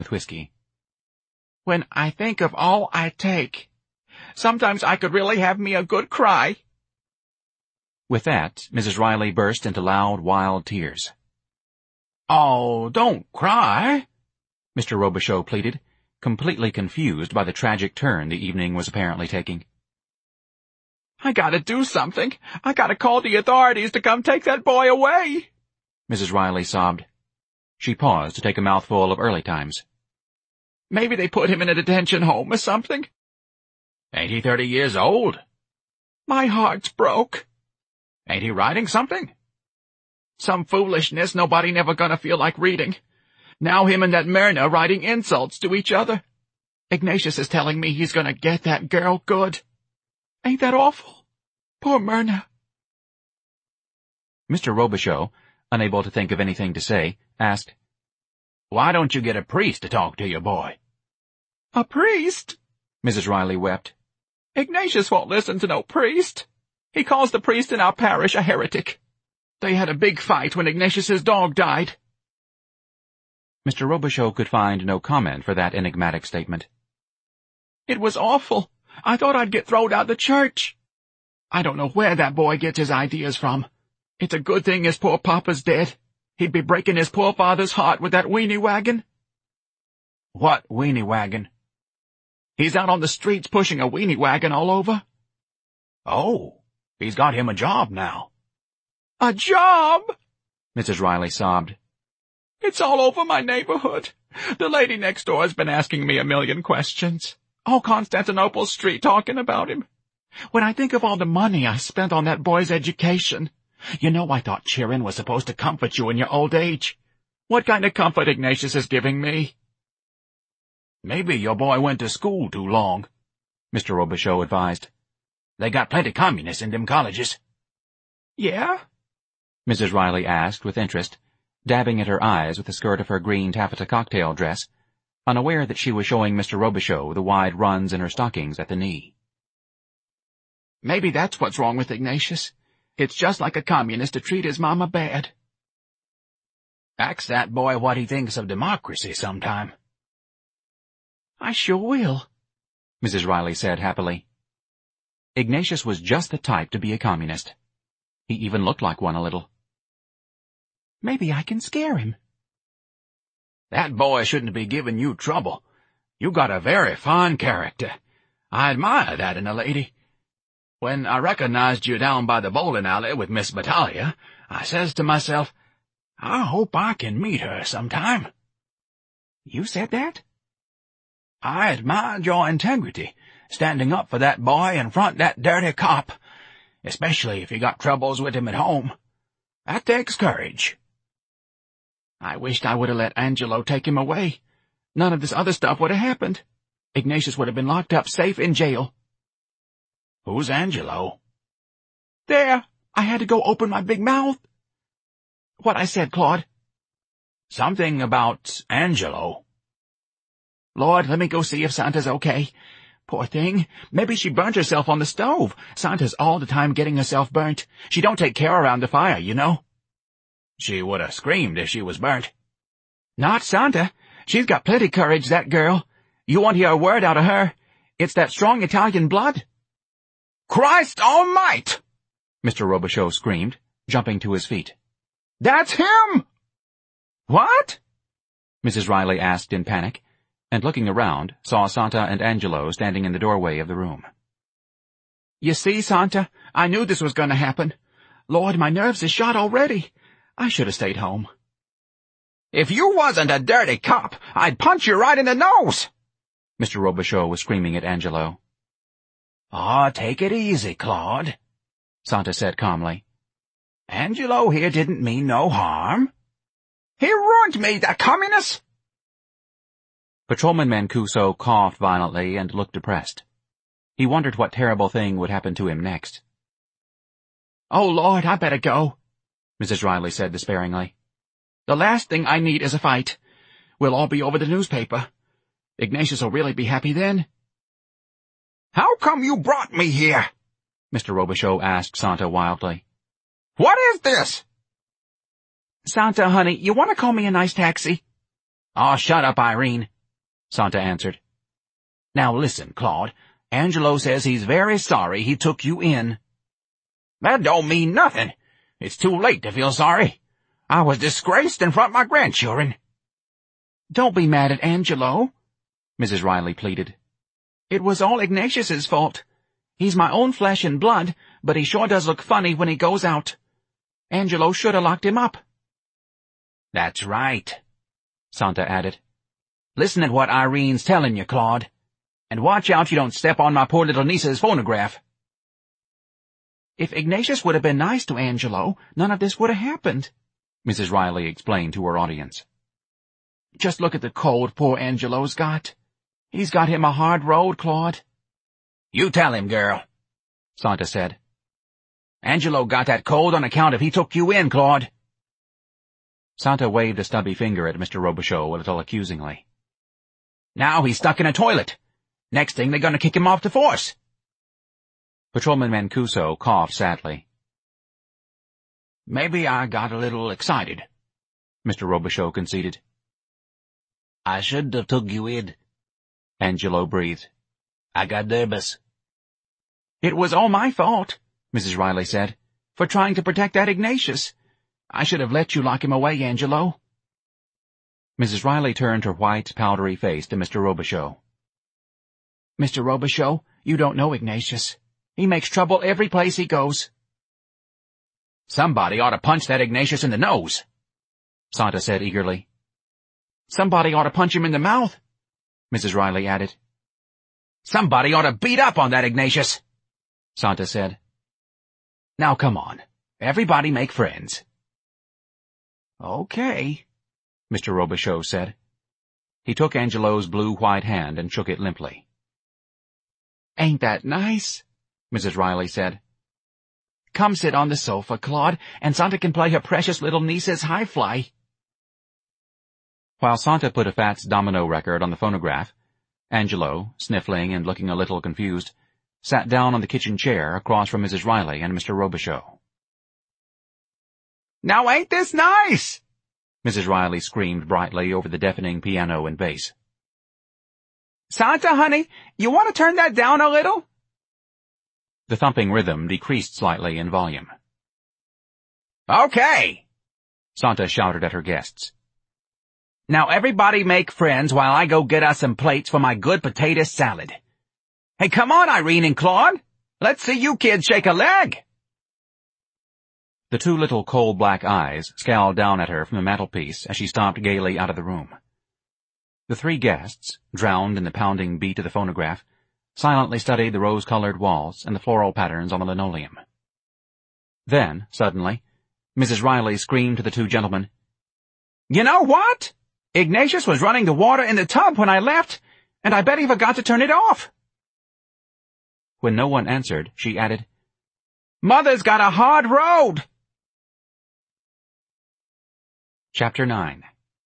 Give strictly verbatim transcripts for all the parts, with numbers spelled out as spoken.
with whiskey. When I think of all I take, sometimes I could really have me a good cry. With that, Missus Riley burst into loud, wild tears. Oh, don't cry, Mister Robichaux pleaded, completely confused by the tragic turn the evening was apparently taking. I gotta do something. I gotta call the authorities to come take that boy away, Missus Riley sobbed. She paused to take a mouthful of early times. Maybe they put him in a detention home or something. Ain't he thirty years old? My heart's broke. Ain't he writing something? Some foolishness nobody never gonna feel like reading. Now him and that Myrna writing insults to each other. Ignatius is telling me he's gonna get that girl good. Ain't that awful? Poor Myrna. Mister Robichaux, unable to think of anything to say, asked, Why don't you get a priest to talk to your boy? A priest? Missus Riley wept. Ignatius won't listen to no priest. He calls the priest in our parish a heretic. They had a big fight when Ignatius's dog died. Mister Robichaux could find no comment for that enigmatic statement. It was awful. I thought I'd get thrown out the church. I don't know where that boy gets his ideas from. It's a good thing his poor papa's dead. He'd be breaking his poor father's heart with that weenie wagon. What weenie wagon? He's out on the streets pushing a weenie wagon all over. Oh, he's got him a job now. A job? Missus Riley sobbed. It's all over my neighborhood. The lady next door has been asking me a million questions. All Constantinople Street talking about him. When I think of all the money I spent on that boy's education, you know I thought cheering was supposed to comfort you in your old age. What kind of comfort Ignatius is giving me? Maybe your boy went to school too long, Mister Robichaux advised. They got plenty communists in them colleges. Yeah? Missus Riley asked with interest, dabbing at her eyes with the skirt of her green taffeta cocktail dress, unaware that she was showing Mister Robichaux the wide runs in her stockings at the knee. Maybe that's what's wrong with Ignatius. It's just like a communist to treat his mama bad. Ask that boy what he thinks of democracy sometime. I sure will, Missus Riley said happily. Ignatius was just the type to be a communist. He even looked like one a little. Maybe I can scare him. That boy shouldn't be giving you trouble. You got a very fine character. I admire that in a lady. When I recognized you down by the bowling alley with Miss Battaglia, I says to myself, I hope I can meet her sometime. You said that? I admired your integrity, standing up for that boy in front that dirty cop, especially if you got troubles with him at home. That takes courage. I wished I would have let Angelo take him away. None of this other stuff would have happened. Ignatius would have been locked up safe in jail. Who's Angelo? There, I had to go open my big mouth. What I said, Claude? Something about Angelo. Lord, let me go see if Santa's okay. Poor thing. Maybe she burnt herself on the stove. Santa's all the time getting herself burnt. She don't take care around the fire, you know. She would have screamed if she was burnt. Not Santa. She's got plenty courage, that girl. You won't hear a word out of her. It's that strong Italian blood. Christ almighty! Mister Robichaux screamed, jumping to his feet. That's him! What? Missus Riley asked in panic, and looking around, saw Santa and Angelo standing in the doorway of the room. You see, Santa, I knew this was going to happen. Lord, my nerves is shot already. I should have stayed home. If you wasn't a dirty cop, I'd punch you right in the nose! Mister Robichaux was screaming at Angelo. Ah, oh, take it easy, Claude, Santa said calmly. Angelo here didn't mean no harm. He ruined me, the communist! Patrolman Mancuso coughed violently and looked depressed. He wondered what terrible thing would happen to him next. Oh, Lord, I better go, Missus Riley said despairingly. The last thing I need is a fight. We'll all be over the newspaper. Ignatius will really be happy then. How come you brought me here? Mister Robichaux asked Santa wildly. What is this? Santa, honey, you want to call me a nice taxi? Oh, shut up, Irene. Santa answered. Now listen, Claude. Angelo says he's very sorry he took you in. That don't mean nothing. It's too late to feel sorry. I was disgraced in front of my grandchildren. Don't be mad at Angelo, Missus Riley pleaded. It was all Ignatius's fault. He's my own flesh and blood, but he sure does look funny when he goes out. Angelo should have locked him up. That's right, Santa added. Listen at what Irene's telling you, Claude, and watch out you don't step on my poor little niece's phonograph. If Ignatius would have been nice to Angelo, none of this would have happened, Missus Riley explained to her audience. Just look at the cold poor Angelo's got. He's got him a hard road, Claude. You tell him, girl, Santa said. Angelo got that cold on account of he took you in, Claude. Santa waved a stubby finger at Mister Robichaux a little accusingly. Now he's stuck in a toilet. Next thing they're going to kick him off the force. Patrolman Mancuso coughed sadly. Maybe I got a little excited, Mister Robichaux conceded. I shouldn't have took you in, Angelo breathed. I got nervous. It was all my fault, Missus Riley said, for trying to protect that Ignatius. I should have let you lock him away, Angelo. Missus Riley turned her white, powdery face to Mister Robichaux. Mister Robichaux, you don't know Ignatius. He makes trouble every place he goes. Somebody ought to punch that Ignatius in the nose, Santa said eagerly. Somebody ought to punch him in the mouth, Missus Riley added. Somebody ought to beat up on that Ignatius, Santa said. Now come on, everybody make friends. Okay, Mister Robichaux said. He took Angelo's blue-white hand and shook it limply. Ain't that nice? Missus Riley said. Come sit on the sofa, Claude, and Santa can play her precious little niece's high fly. While Santa put a Fats Domino record on the phonograph, Angelo, sniffling and looking a little confused, sat down on the kitchen chair across from Missus Riley and Mister Robichaux. Now ain't this nice? Missus Riley screamed brightly over the deafening piano and bass. Santa, honey, you want to turn that down a little? The thumping rhythm decreased slightly in volume. Okay, Santa shouted at her guests. Now everybody make friends while I go get us some plates for my good potato salad. Hey, come on, Irene and Claude. Let's see you kids shake a leg. The two little coal-black eyes scowled down at her from the mantelpiece as she stomped gaily out of the room. The three guests, drowned in the pounding beat of the phonograph, silently studied the rose-colored walls and the floral patterns on the linoleum. Then, suddenly, Missus Riley screamed to the two gentlemen, You know what? Ignatius was running the water in the tub when I left, and I bet he forgot to turn it off. When no one answered, she added, Mother's got a hard road. Chapter nine.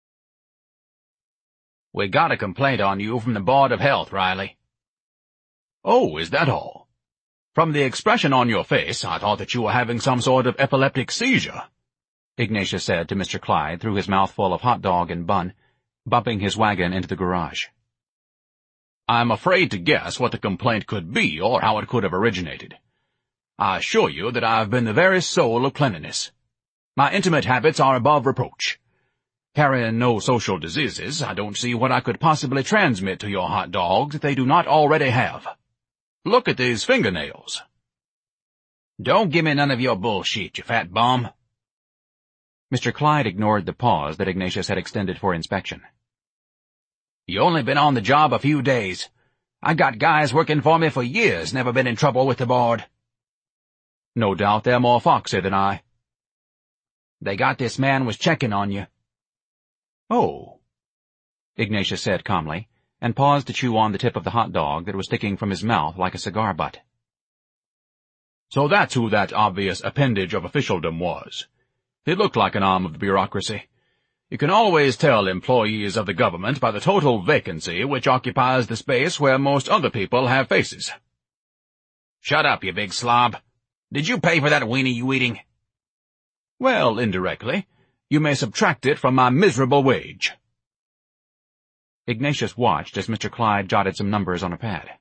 We got a complaint on you from the Board of Health, Riley. Oh, is that all? From the expression on your face, I thought that you were having some sort of epileptic seizure, Ignatius said to Mister Clyde through his mouthful of hot dog and bun, bumping his wagon into the garage. I'm afraid to guess what the complaint could be or how it could have originated. I assure you that I've been the very soul of cleanliness. My intimate habits are above reproach. Carrying no social diseases, I don't see what I could possibly transmit to your hot dogs that they do not already have. Look at these fingernails. Don't give me none of your bullshit, you fat bum. Mister Clyde ignored the pause that Ignatius had extended for inspection. You only been on the job a few days. I got guys working for me for years, never been in trouble with the board. No doubt they're more foxy than I. They got this man was checking on you. Oh, Ignatius said calmly, and paused to chew on the tip of the hot dog that was sticking from his mouth like a cigar butt. So that's who that obvious appendage of officialdom was. It looked like an arm of the bureaucracy. You can always tell employees of the government by the total vacancy which occupies the space where most other people have faces. Shut up, you big slob. Did you pay for that weenie you eating? Well, indirectly. You may subtract it from my miserable wage. Ignatius watched as Mister Clyde jotted some numbers on a pad.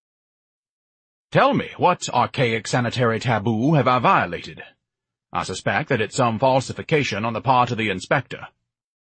Tell me, what archaic sanitary taboo have I violated? I suspect that it's some falsification on the part of the inspector.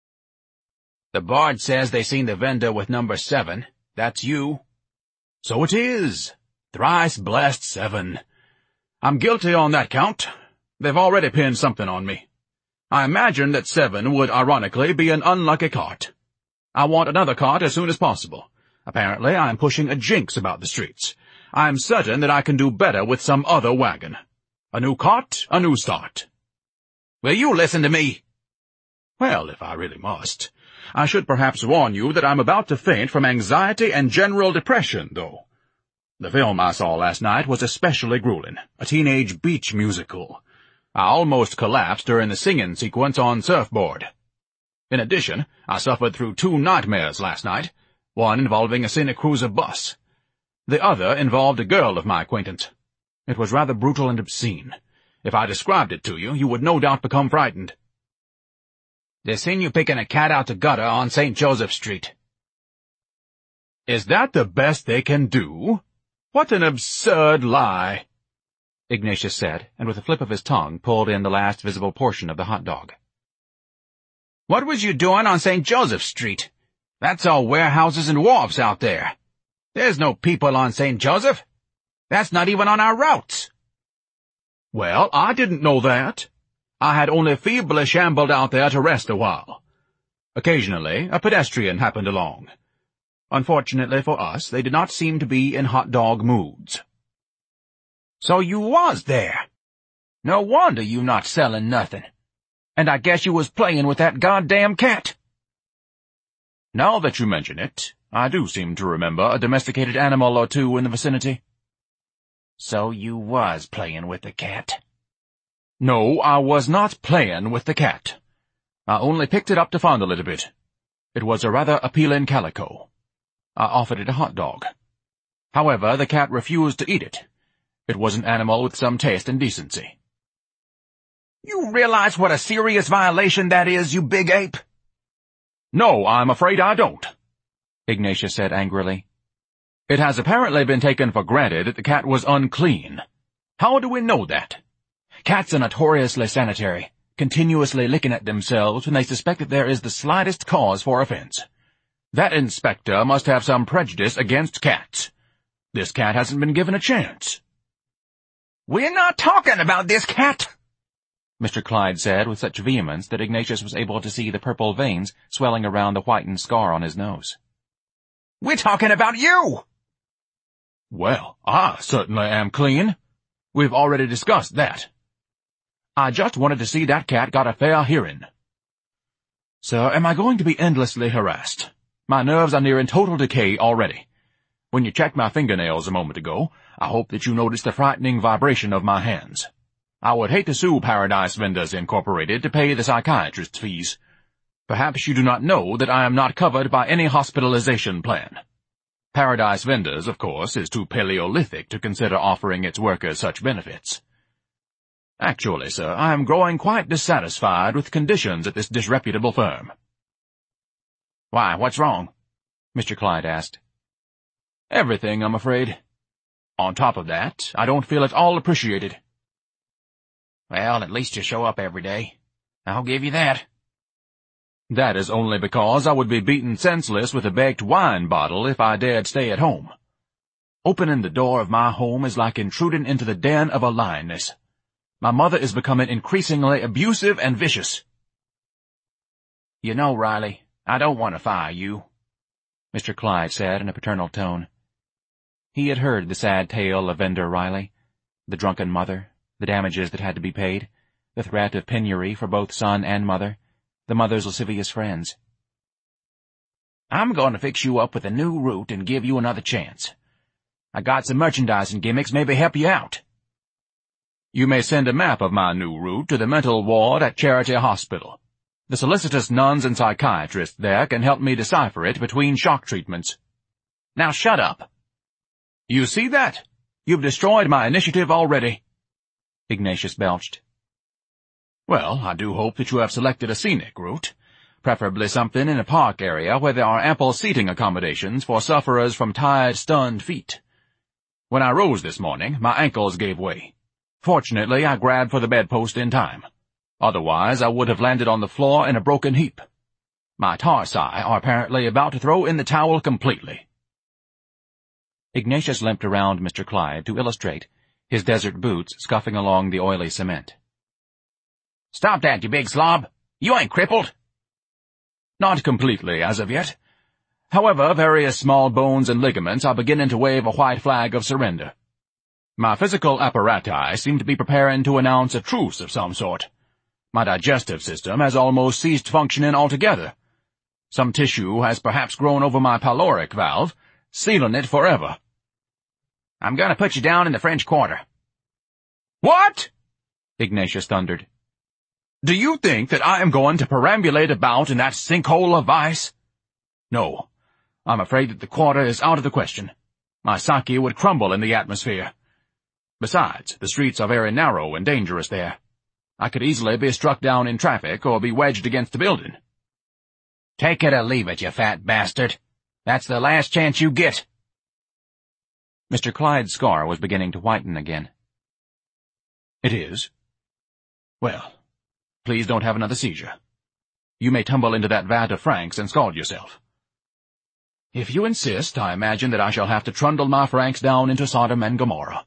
The board says they seen the vendor with number seven. That's you. So it is. Thrice blessed seven. I'm guilty on that count. They've already pinned something on me. I imagine that seven would ironically be an unlucky cart. I want another cart as soon as possible. Apparently I am pushing a jinx about the streets. I am certain that I can do better with some other wagon. A new cart, a new start. Will you listen to me? Well, if I really must. I should perhaps warn you that I'm about to faint from anxiety and general depression, though. The film I saw last night was especially grueling, a teenage beach musical. I almost collapsed during the singing sequence on Surfboard. In addition, I suffered through two nightmares last night, one involving a Cine Cruiser bus. The other involved a girl of my acquaintance. It was rather brutal and obscene. If I described it to you, you would no doubt become frightened. They seen you picking a cat out the gutter on Saint Joseph Street. Is that the best they can do? What an absurd lie! Ignatius said, and with a flip of his tongue pulled in the last visible portion of the hot dog. What was you doing on Saint Joseph Street? That's all warehouses and wharves out there. There's no people on Saint Joseph. That's not even on our routes. Well, I didn't know that. I had only feebly shambled out there to rest a while. Occasionally, a pedestrian happened along. Unfortunately for us, they did not seem to be in hot dog moods. So you was there. No wonder you not selling nothing. And I guess you was playing with that goddamn cat. Now that you mention it, I do seem to remember a domesticated animal or two in the vicinity. So you was playing with the cat? No, I was not playing with the cat. I only picked it up to fondle it a bit. It was a rather appealing calico. I offered it a hot dog. However, the cat refused to eat it. It was an animal with some taste and decency. You realize what a serious violation that is, you big ape? No, I'm afraid I don't, Ignatius said angrily. It has apparently been taken for granted that the cat was unclean. How do we know that? Cats are notoriously sanitary, continuously licking at themselves when they suspect that there is the slightest cause for offense. That inspector must have some prejudice against cats. This cat hasn't been given a chance. We're not talking about this cat, Mister Clyde said with such vehemence that Ignatius was able to see the purple veins swelling around the whitened scar on his nose. We're talking about you! Well, I certainly am clean. We've already discussed that. I just wanted to see that cat got a fair hearing. Sir, am I going to be endlessly harassed? My nerves are nearing total decay already. When you checked my fingernails a moment ago, I hope that you noticed the frightening vibration of my hands. I would hate to sue Paradise Vendors Incorporated to pay the psychiatrist's fees. Perhaps you do not know that I am not covered by any hospitalization plan. Paradise Vendors, of course, is too Paleolithic to consider offering its workers such benefits. Actually, sir, I am growing quite dissatisfied with conditions at this disreputable firm. Why, what's wrong? Mister Clyde asked. Everything, I'm afraid. On top of that, I don't feel at all appreciated. Well, at least you show up every day. I'll give you that. That is only because I would be beaten senseless with a baked wine bottle if I dared stay at home. Opening the door of my home is like intruding into the den of a lioness. My mother is becoming increasingly abusive and vicious. You know, Riley, I don't want to fire you, Mister Clyde said in a paternal tone. He had heard the sad tale of Vendor Riley, the drunken mother, the damages that had to be paid, the threat of penury for both son and mother, the mother's lascivious friends. I'm going to fix you up with a new route and give you another chance. I got some merchandising gimmicks maybe help you out. You may send a map of my new route to the mental ward at Charity Hospital. The solicitous nuns and psychiatrists there can help me decipher it between shock treatments. Now shut up. You see that? You've destroyed my initiative already. Ignatius belched. Well, I do hope that you have selected a scenic route. preferably something in a park area where there are ample seating accommodations for sufferers from tired, stunned feet. When I rose this morning, my ankles gave way. Fortunately, I grabbed for the bedpost in time. Otherwise, I would have landed on the floor in a broken heap. My tarsi are apparently about to throw in the towel completely." Ignatius limped around Mister Clyde to illustrate, his desert boots scuffing along the oily cement. "Stop that, you big slob! You ain't crippled!" "Not completely, as of yet. However, various small bones and ligaments are beginning to wave a white flag of surrender. My physical apparatus seem to be preparing to announce a truce of some sort. My digestive system has almost ceased functioning altogether. Some tissue has perhaps grown over my pyloric valve, sealing it forever." "I'm going to put you down in the French Quarter." "What?" Ignatius thundered. "Do you think that I am going to perambulate about in that sinkhole of ice? No, I'm afraid that the Quarter is out of the question. My sake would crumble in the atmosphere. Besides, the streets are very narrow and dangerous there. I could easily be struck down in traffic or be wedged against a building." "Take it or leave it, you fat bastard. That's the last chance you get." Mister Clyde's scar was beginning to whiten again. "It is? Well, please don't have another seizure. You may tumble into that vat of franks and scald yourself. If you insist, I imagine that I shall have to trundle my franks down into Sodom and Gomorrah."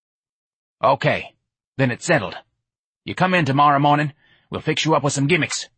"Okay, then it's settled. You come in tomorrow morning, we'll fix you up with some gimmicks."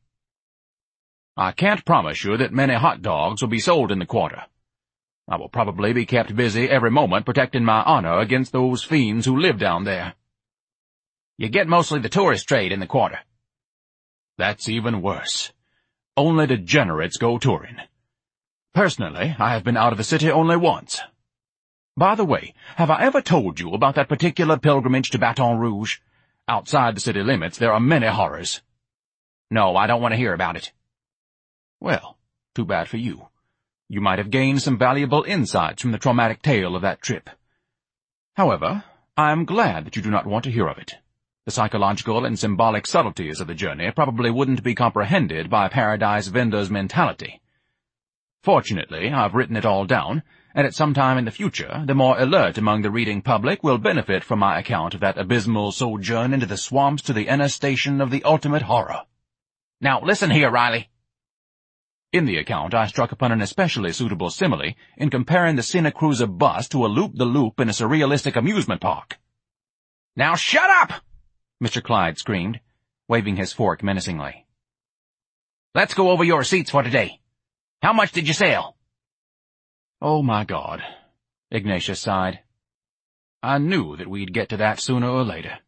"I can't promise you that many hot dogs will be sold in the Quarter. I will probably be kept busy every moment protecting my honor against those fiends who live down there." "You get mostly the tourist trade in the Quarter." "That's even worse. Only degenerates go touring. Personally, I have been out of the city only once. By the way, have I ever told you about that particular pilgrimage to Baton Rouge? Outside the city limits, there are many horrors." "No, I don't want to hear about it." "Well, too bad for you. You might have gained some valuable insights from the traumatic tale of that trip. However, I am glad that you do not want to hear of it. The psychological and symbolic subtleties of the journey probably wouldn't be comprehended by a Paradise vendor's mentality. Fortunately, I've written it all down, and at some time in the future, the more alert among the reading public will benefit from my account of that abysmal sojourn into the swamps to the inner station of the ultimate horror. Now listen here, Riley." In the account, I struck upon an especially suitable simile in comparing the Sena Cruiser bus to a loop-the-loop in a surrealistic amusement park. "Now shut up!" Mister Clyde screamed, waving his fork menacingly. "Let's go over your receipts for today. How much did you sell?" "Oh, my God," Ignatius sighed. "I knew that we'd get to that sooner or later."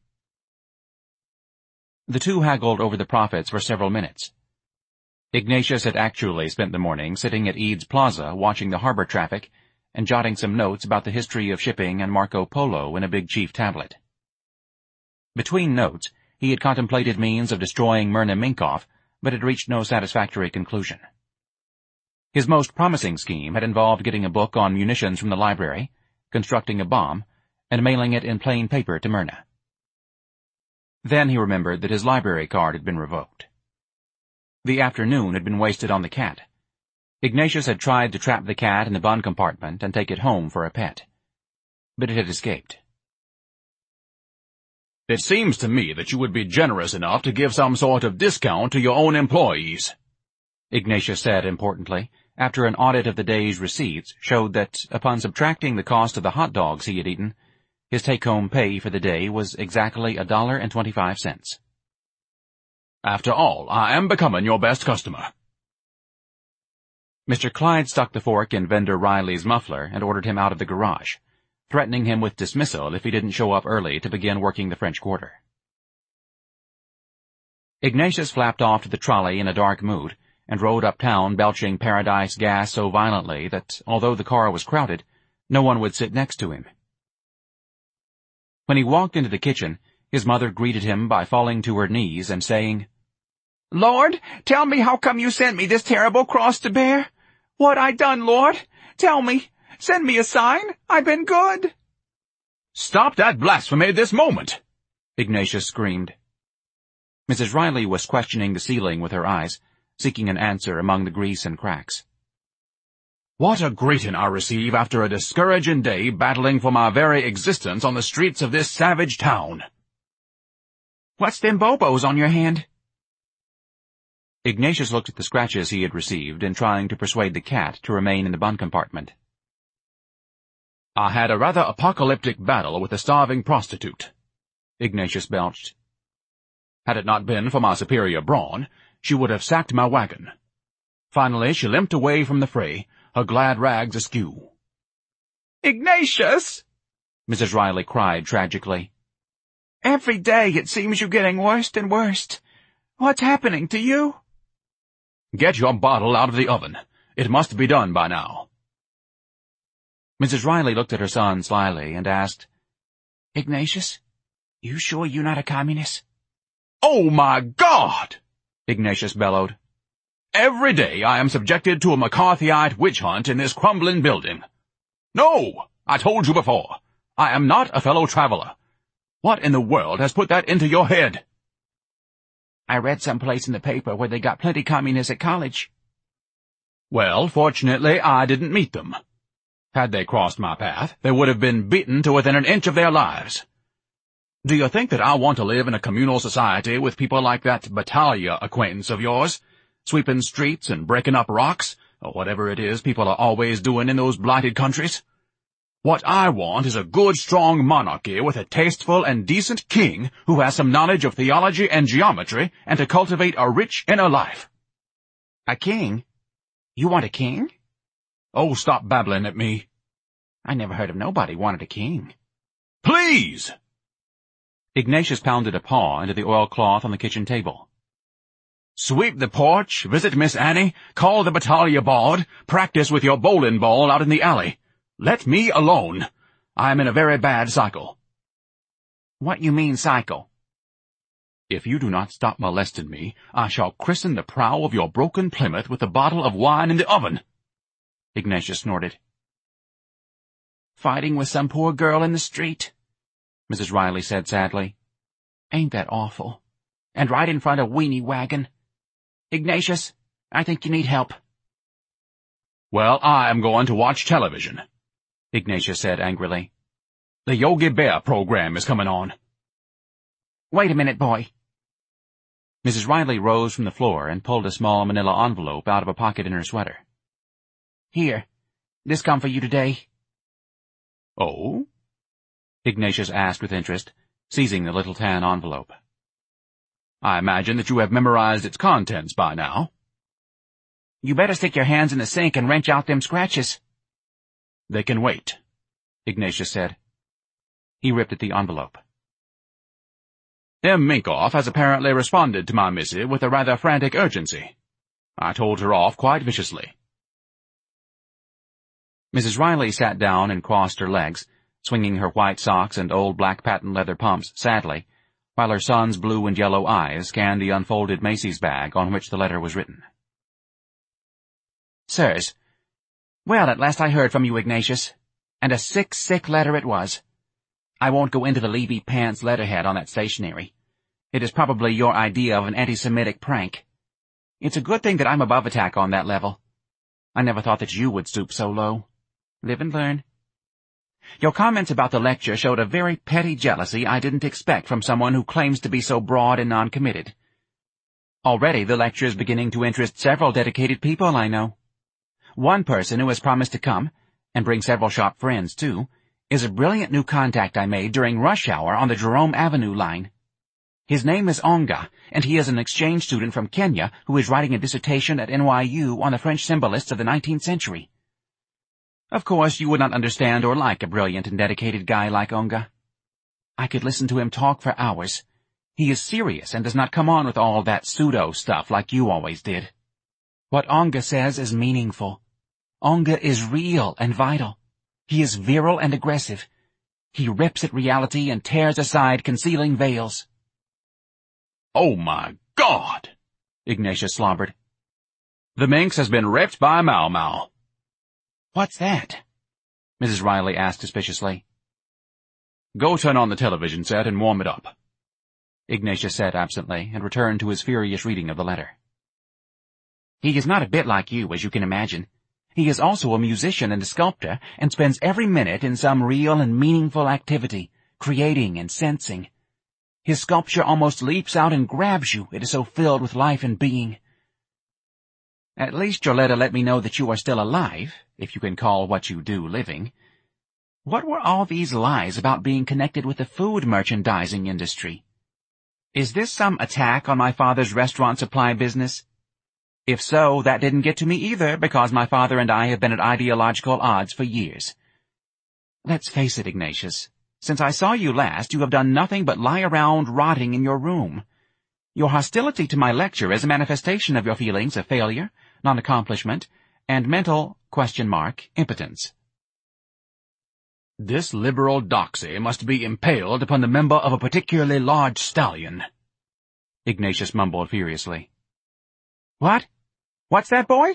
The two haggled over the profits for several minutes. Ignatius had actually spent the morning sitting at Eads Plaza watching the harbor traffic and jotting some notes about the history of shipping and Marco Polo in a Big Chief tablet. Between notes, he had contemplated means of destroying Myrna Minkoff, but had reached no satisfactory conclusion. His most promising scheme had involved getting a book on munitions from the library, constructing a bomb, and mailing it in plain paper to Myrna. Then he remembered that his library card had been revoked. The afternoon had been wasted on the cat. Ignatius had tried to trap the cat in the bun compartment and take it home for a pet. But it had escaped. "It seems to me that you would be generous enough to give some sort of discount to your own employees," Ignatius said importantly, after an audit of the day's receipts showed that, upon subtracting the cost of the hot dogs he had eaten, his take-home pay for the day was exactly a dollar and twenty-five cents. "After all, I am becoming your best customer." Mister Clyde stuck the fork in Vendor Riley's muffler and ordered him out of the garage, threatening him with dismissal if he didn't show up early to begin working the French Quarter. Ignatius flapped off to the trolley in a dark mood and rode uptown belching Paradise gas so violently that, although the car was crowded, no one would sit next to him. When he walked into the kitchen, his mother greeted him by falling to her knees and saying, "Lord, tell me how come you sent me this terrible cross to bear? What I done, Lord? Tell me. Send me a sign. I've been good." "Stop that blasphemy this moment!" Ignatius screamed. Missus Riley was questioning the ceiling with her eyes, seeking an answer among the grease and cracks. What a greeting I receive after a discouraging day battling for my very existence on the streets of this savage town. What's them bobos on your hand? Ignatius looked at the scratches he had received in trying to persuade the cat to remain in the bun compartment. I had a rather apocalyptic battle with a starving prostitute, Ignatius belched. Had it not been for my superior brawn, she would have sacked my wagon. Finally, she limped away from the fray, her glad rags askew. Ignatius! Missus Riley cried tragically. Every day it seems you're getting worse and worse. What's happening to you? Get your bottle out of the oven. It must be done by now. Missus Riley looked at her son slyly and asked, Ignatius, you sure you're not a communist? Oh, my God! Ignatius bellowed. Every day I am subjected to a McCarthyite witch hunt in this crumbling building. No! I told you before. I am not a fellow traveler. What in the world has put that into your head? I read someplace in the paper where they got plenty communists at college. Well, fortunately, I didn't meet them. Had they crossed my path, they would have been beaten to within an inch of their lives. Do you think that I want to live in a communal society with people like that Battaglia acquaintance of yours, sweeping streets and breaking up rocks, or whatever it is people are always doing in those blighted countries? What I want is a good, strong monarchy with a tasteful and decent king who has some knowledge of theology and geometry and to cultivate a rich inner life. A king? You want a king? Oh, stop babbling at me. I never heard of nobody wanted a king. Please! Ignatius pounded a paw into the oilcloth on the kitchen table. Sweep the porch, visit Miss Annie, call the Battaglia board, practice with your bowling ball out in the alley. Let me alone. I am in a very bad cycle. What you mean, cycle? If you do not stop molesting me, I shall christen the prow of your broken Plymouth with a bottle of wine in the oven. Ignatius snorted. Fighting with some poor girl in the street, Missus Riley said sadly. Ain't that awful? And right in front of Weenie Wagon. Ignatius, I think you need help. Well, I am going to watch television, Ignatius said angrily. The Yogi Bear program is coming on. Wait a minute, boy. Missus Riley rose from the floor and pulled a small manila envelope out of a pocket in her sweater. Here, this come for you today. Oh? Ignatius asked with interest, seizing the little tan envelope. I imagine that you have memorized its contents by now. You better stick your hands in the sink and wrench out them scratches. They can wait, Ignatius said. He ripped at the envelope. M. Minkoff has apparently responded to my missive with a rather frantic urgency. I told her off quite viciously. Missus Riley sat down and crossed her legs, swinging her white socks and old black patent leather pumps sadly, while her son's blue and yellow eyes scanned the unfolded Macy's bag on which the letter was written. Sirs, well, at last I heard from you, Ignatius, and a sick, sick letter it was. I won't go into the Levy Pants letterhead on that stationery. It is probably your idea of an anti-Semitic prank. It's a good thing that I'm above attack on that level. I never thought that you would stoop so low. Live and learn. Your comments about the lecture showed a very petty jealousy I didn't expect from someone who claims to be so broad and non-committed. Already the lecture is beginning to interest several dedicated people I know. One person who has promised to come, and bring several sharp friends too, is a brilliant new contact I made during rush hour on the Jerome Avenue line. His name is Onga, and he is an exchange student from Kenya who is writing a dissertation at N Y U on the French symbolists of the nineteenth century. Of course, you would not understand or like a brilliant and dedicated guy like Onga. I could listen to him talk for hours. He is serious and does not come on with all that pseudo stuff like you always did. What Onga says is meaningful. Onga is real and vital. He is virile and aggressive. He rips at reality and tears aside concealing veils. Oh, my God! Ignatius slobbered. The minx has been ripped by Mau Mau. What's that? Missus Riley asked suspiciously. Go turn on the television set and warm it up, Ignatius said absently, and returned to his furious reading of the letter. He is not a bit like you, as you can imagine. He is also a musician and a sculptor, and spends every minute in some real and meaningful activity, creating and sensing. His sculpture almost leaps out and grabs you, it is so filled with life and being. At least your letter let me know that you are still alive, if you can call what you do living. What were all these lies about being connected with the food merchandising industry? Is this some attack on my father's restaurant supply business? If so, that didn't get to me either, because my father and I have been at ideological odds for years. Let's face it, Ignatius. Since I saw you last, you have done nothing but lie around rotting in your room. Your hostility to my lecture is a manifestation of your feelings of failure, non-accomplishment, and mental, question mark, impotence. This liberal doxy must be impaled upon the member of a particularly large stallion, Ignatius mumbled furiously. What? What's that, boy?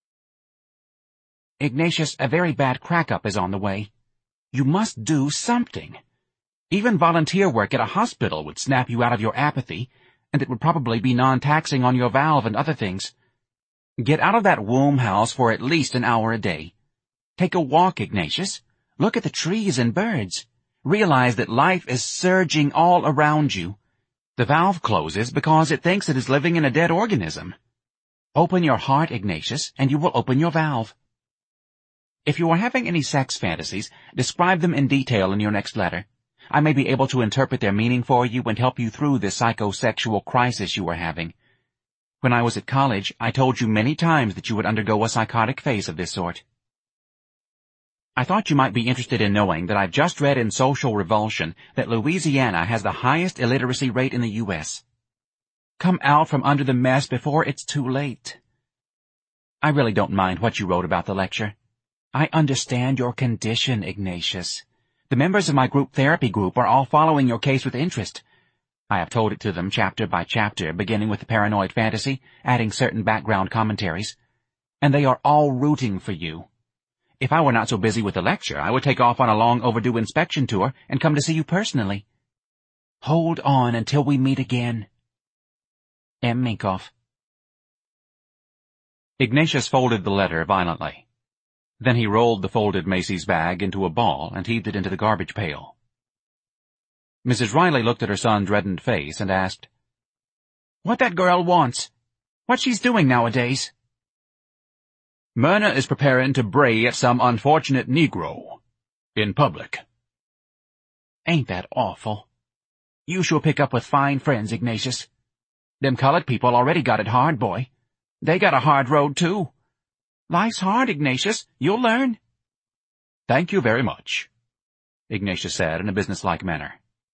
Ignatius, a very bad crack-up is on the way. You must do something. Even volunteer work at a hospital would snap you out of your apathy, and it would probably be non-taxing on your valve and other things. Get out of that womb house for at least an hour a day. Take a walk, Ignatius. Look at the trees and birds. Realize that life is surging all around you. The valve closes because it thinks it is living in a dead organism. Open your heart, Ignatius, and you will open your valve. If you are having any sex fantasies, describe them in detail in your next letter. I may be able to interpret their meaning for you and help you through the psychosexual crisis you are having. When I was at college, I told you many times that you would undergo a psychotic phase of this sort. I thought you might be interested in knowing that I've just read in Social Revulsion that Louisiana has the highest illiteracy rate in the U S Come out from under the mess before it's too late. I really don't mind what you wrote about the lecture. I understand your condition, Ignatius. The members of my group therapy group are all following your case with interest. I have told it to them chapter by chapter, beginning with the paranoid fantasy, adding certain background commentaries. And they are all rooting for you. If I were not so busy with the lecture, I would take off on a long overdue inspection tour and come to see you personally. Hold on until we meet again. M. Minkoff. Ignatius folded the letter violently. Then he rolled the folded Macy's bag into a ball and heaved it into the garbage pail. Missus Riley looked at her son's reddened face and asked, "What that girl wants? What she's doing nowadays?" "Myrna is preparing to bray at some unfortunate Negro. In public." Ain't that awful? You sure pick up with fine friends, Ignatius. Them colored people already got it hard, boy. They got a hard road, too. Life's hard, Ignatius. You'll learn. "Thank you very much," Ignatius said in a businesslike manner.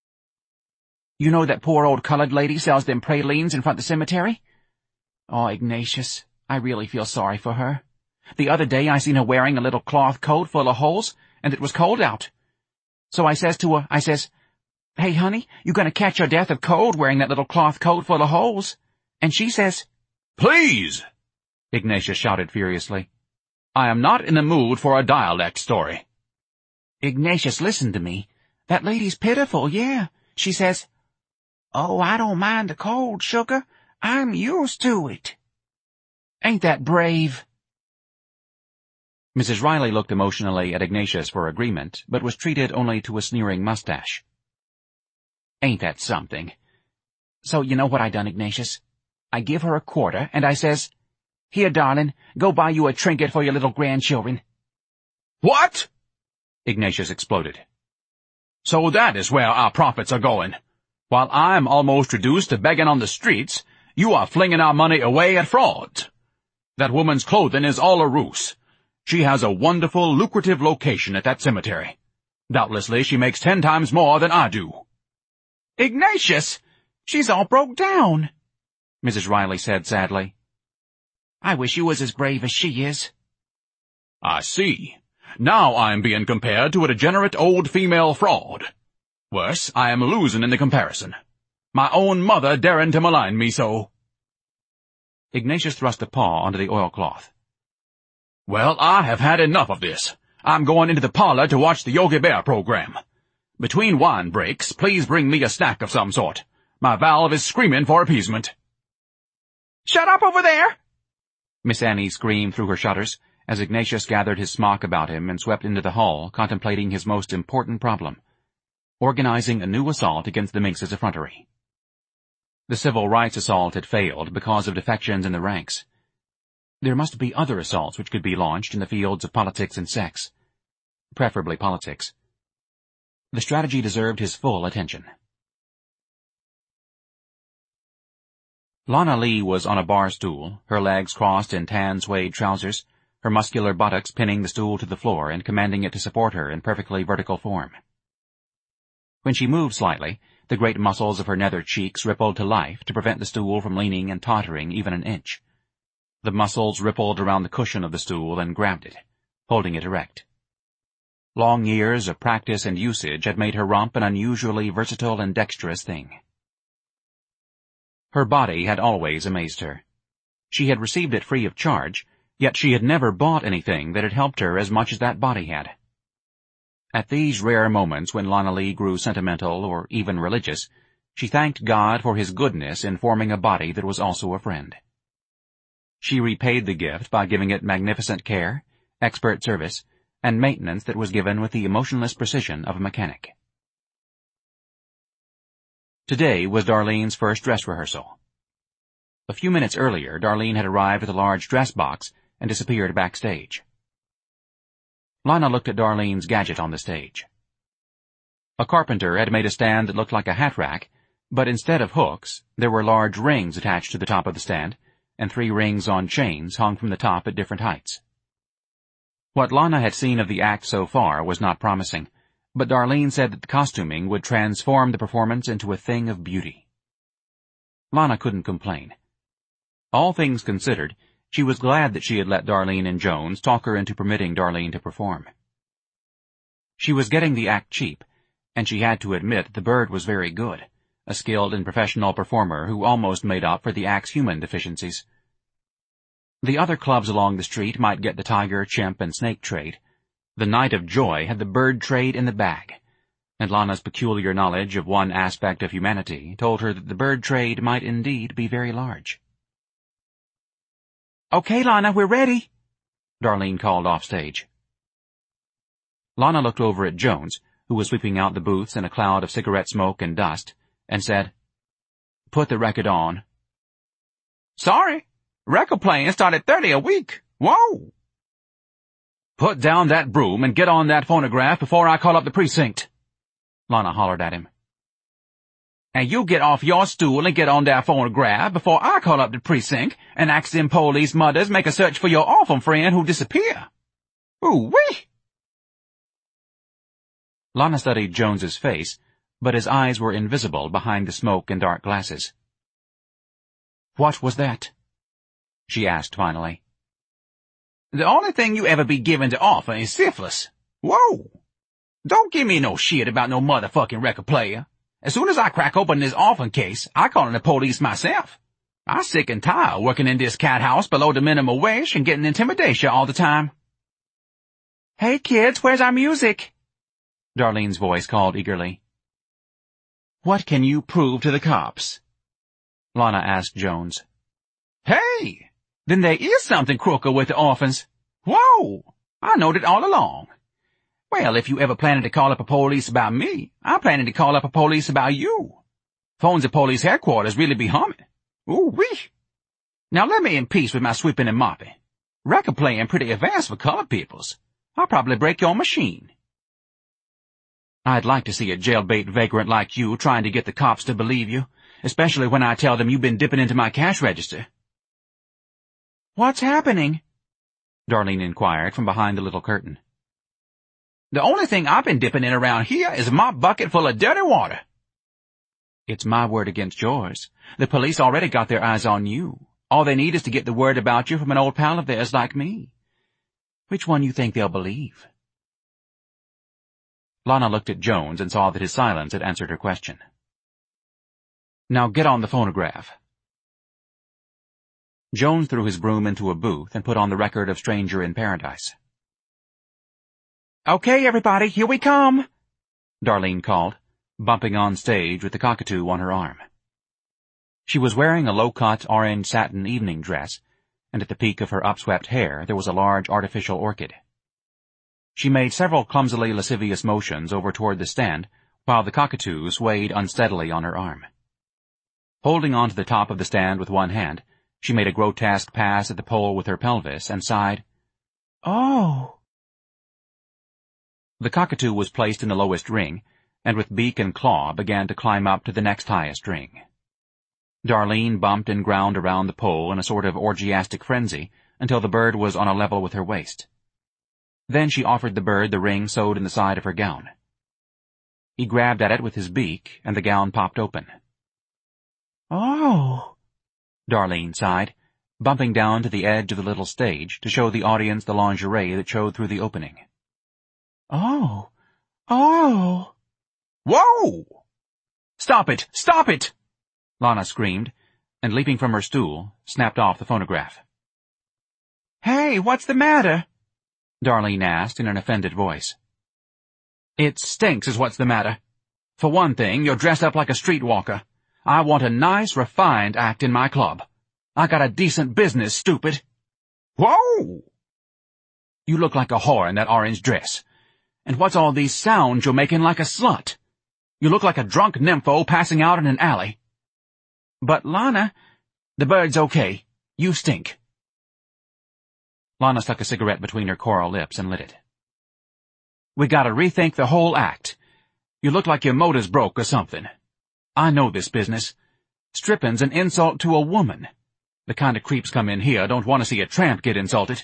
You know that poor old colored lady sells them pralines in front of the cemetery? Oh, Ignatius, I really feel sorry for her. The other day I seen her wearing a little cloth coat full of holes, and it was cold out. So I says to her, I says, "Hey, honey, you gonna catch your death of cold wearing that little cloth coat full of holes?" And she says, "Please!" Ignatius shouted furiously. "I am not in the mood for a dialect story." Ignatius, listen to me. That lady's pitiful, yeah. She says, "Oh, I don't mind the cold, sugar. I'm used to it." Ain't that brave? Missus Riley looked emotionally at Ignatius for agreement, but was treated only to a sneering mustache. Ain't that something? So you know what I done, Ignatius? I give her a quarter, and I says, "Here, darling, go buy you a trinket for your little grandchildren." "What?" Ignatius exploded. "So that is where our profits are going. While I'm almost reduced to begging on the streets, you are flinging our money away at frauds. That woman's clothing is all a ruse. She has a wonderful, lucrative location at that cemetery. Doubtlessly she makes ten times more than I do." Ignatius! She's all broke down, Missus Riley said sadly. I wish you was as brave as she is. "I see. Now I am being compared to a degenerate old female fraud. Worse, I am losing in the comparison. My own mother daring to malign me so." Ignatius thrust a paw onto the oilcloth. "Well, I have had enough of this. I'm going into the parlor to watch the Yogi Bear program. Between wine breaks, please bring me a snack of some sort. My valve is screaming for appeasement." "Shut up over there!" Miss Annie screamed through her shutters as Ignatius gathered his smock about him and swept into the hall, contemplating his most important problem, organizing a new assault against the Minx's effrontery. The civil rights assault had failed because of defections in the ranks. There must be other assaults which could be launched in the fields of politics and sex, preferably politics. The strategy deserved his full attention. Lana Lee was on a bar stool, her legs crossed in tan suede trousers, her muscular buttocks pinning the stool to the floor and commanding it to support her in perfectly vertical form. When she moved slightly, the great muscles of her nether cheeks rippled to life to prevent the stool from leaning and tottering even an inch. The muscles rippled around the cushion of the stool and grabbed it, holding it erect. Long years of practice and usage had made her rump an unusually versatile and dexterous thing. Her body had always amazed her. She had received it free of charge, yet she had never bought anything that had helped her as much as that body had. At these rare moments when Lana Lee grew sentimental or even religious, she thanked God for his goodness in forming a body that was also a friend. She repaid the gift by giving it magnificent care, expert service, and maintenance that was given with the emotionless precision of a mechanic. Today was Darlene's first dress rehearsal. A few minutes earlier, Darlene had arrived with a large dress box and disappeared backstage. Lana looked at Darlene's gadget on the stage. A carpenter had made a stand that looked like a hat rack, but instead of hooks, there were large rings attached to the top of the stand, and three rings on chains hung from the top at different heights. What Lana had seen of the act so far was not promising, but Darlene said that the costuming would transform the performance into a thing of beauty. Lana couldn't complain. All things considered, she was glad that she had let Darlene and Jones talk her into permitting Darlene to perform. She was getting the act cheap, and she had to admit that the bird was very good, a skilled and professional performer who almost made up for the act's human deficiencies. The other clubs along the street might get the tiger, chimp, and snake trade. The Night of Joy had the bird trade in the bag, and Lana's peculiar knowledge of one aspect of humanity told her that the bird trade might indeed be very large. "Okay, Lana, we're ready," Darlene called off stage. Lana looked over at Jones, who was sweeping out the booths in a cloud of cigarette smoke and dust, and said, "Put the record on." "Sorry, record playing started thirty a week. Whoa!" "Put down that broom and get on that phonograph before I call up the precinct," Lana hollered at him. "And you get off your stool and get on that phonograph before I call up the precinct and ask them police mothers make a search for your orphan friend who disappeared. Ooh-wee!" Lana studied Jones's face, but his eyes were invisible behind the smoke and dark glasses. "What was that?" she asked finally. "The only thing you ever be given to orphan is syphilis. Whoa! Don't give me no shit about no motherfucking record player. As soon as I crack open this orphan case, I call in the police myself. I'm sick and tired working in this cat house below the minimum wage and getting intimidation all the time." "Hey kids, where's our music?" Darlene's voice called eagerly. "What can you prove to the cops?" Lana asked Jones. "Hey! Then there is something crooked with the orphans. Whoa! I knowed it all along. Well, if you ever planning to call up a police about me, I'm planning to call up a police about you. Phones at police headquarters really be humming. Ooh-wee! Now let me in peace with my sweeping and mopping. Record playing pretty advanced for colored peoples. I'll probably break your machine." "I'd like to see a jailbait vagrant like you trying to get the cops to believe you, especially when I tell them you've been dipping into my cash register." "What's happening?" Darlene inquired from behind the little curtain. "The only thing I've been dipping in around here is a mop bucket full of dirty water." "It's my word against yours. The police already got their eyes on you. All they need is to get the word about you from an old pal of theirs like me. Which one you think they'll believe?" Lana looked at Jones and saw that his silence had answered her question. "Now get on the phonograph." Jones threw his broom into a booth and put on the record of Stranger in Paradise. "Okay, everybody, here we come," Darlene called, bumping on stage with the cockatoo on her arm. She was wearing a low-cut orange satin evening dress, and at the peak of her upswept hair there was a large artificial orchid. She made several clumsily lascivious motions over toward the stand, while the cockatoo swayed unsteadily on her arm. Holding on to the top of the stand with one hand, she made a grotesque pass at the pole with her pelvis and sighed, "Oh." The cockatoo was placed in the lowest ring, and with beak and claw began to climb up to the next highest ring. Darlene bumped and ground around the pole in a sort of orgiastic frenzy until the bird was on a level with her waist. Then she offered the bird the ring sewed in the side of her gown. He grabbed at it with his beak, and the gown popped open. "Oh," Darlene sighed, bumping down to the edge of the little stage to show the audience the lingerie that showed through the opening. "Oh, oh." "Whoa! "Stop it! Stop it!" Lana screamed, and leaping from her stool, snapped off the phonograph. "Hey, what's the matter?" Darlene asked in an offended voice. "It stinks is what's the matter. For one thing, you're dressed up like a streetwalker. I want a nice, refined act in my club. I got a decent business, stupid." "Whoa!" "You look like a whore in that orange dress. And what's all these sounds you're making like a slut? You look like a drunk nympho passing out in an alley." "But, Lana, the bird's okay. You stink." Lana stuck a cigarette between her coral lips and lit it. "We gotta rethink the whole act. You look like your motor's broke or something. I know this business. Stripping's an insult to a woman. The kind of creeps come in here don't want to see a tramp get insulted."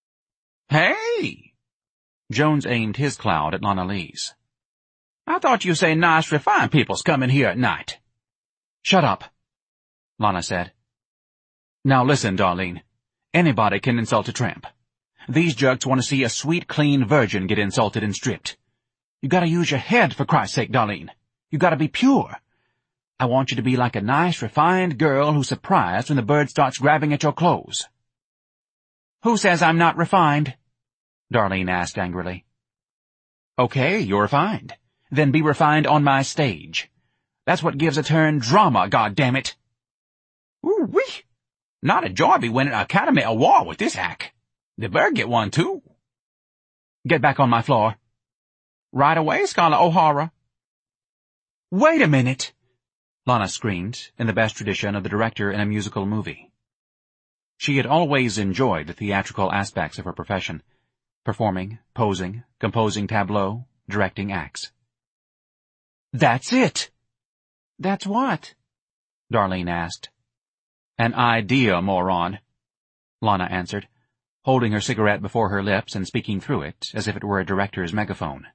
"Hey!" Jones aimed his cloud at Lana Lee's. "I thought you say nice, refined people's come in here at night." "Shut up," Lana said. "Now listen, Darlene. Anybody can insult a tramp. These jerks want to see a sweet, clean virgin get insulted and stripped. You gotta use your head, for Christ's sake, Darlene. You gotta be pure. I want you to be like a nice, refined girl who's surprised when the bird starts grabbing at your clothes." "Who says I'm not refined?" Darlene asked angrily. "Okay, you're refined. Then be refined on my stage. That's what gives a turn drama, goddammit." "Ooh-wee! Not a joy be winning an Academy Award with this act. The bird get one, too." "Get back on my floor." "Right away, Scarlett O'Hara." "Wait a minute!" Lana screamed, in the best tradition of the director in a musical movie. She had always enjoyed the theatrical aspects of her profession, performing, posing, composing tableaux, directing acts. "That's it!" "That's what?" Darlene asked. "An idea, moron," Lana answered, holding her cigarette before her lips and speaking through it as if it were a director's megaphone.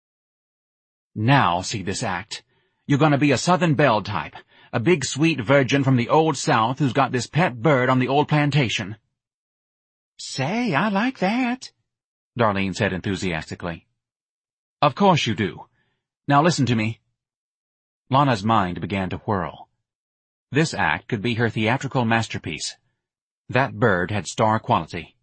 "Now see this act. You're gonna be a Southern Belle type, a big sweet virgin from the old South who's got this pet bird on the old plantation." "Say, I like that," Darlene said enthusiastically. "Of course you do. Now listen to me." Lana's mind began to whirl. This act could be her theatrical masterpiece. That bird had star quality.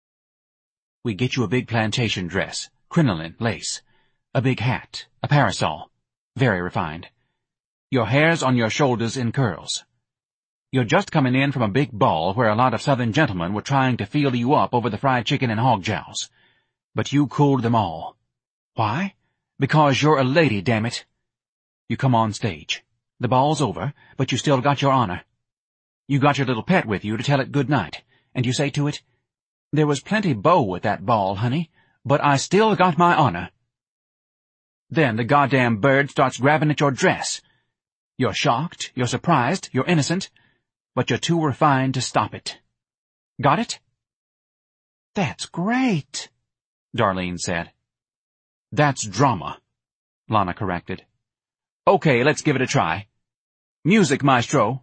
"We get you a big plantation dress, crinoline, lace, a big hat, a parasol. Very refined. Your hair's on your shoulders in curls. You're just coming in from a big ball where a lot of Southern gentlemen were trying to feel you up over the fried chicken and hog jows. But you cooled them all. Why? Because you're a lady, damn it. You come on stage. The ball's over, but you still got your honor. You got your little pet with you to tell it good night, and you say to it, 'There was plenty beau at that ball, honey, but I still got my honor.' Then the goddamn bird starts grabbing at your dress. You're shocked, you're surprised, you're innocent, but you're too refined to stop it. Got it?" "That's great," Darlene said. "That's drama," Lana corrected. "Okay, let's give it a try. Music, maestro."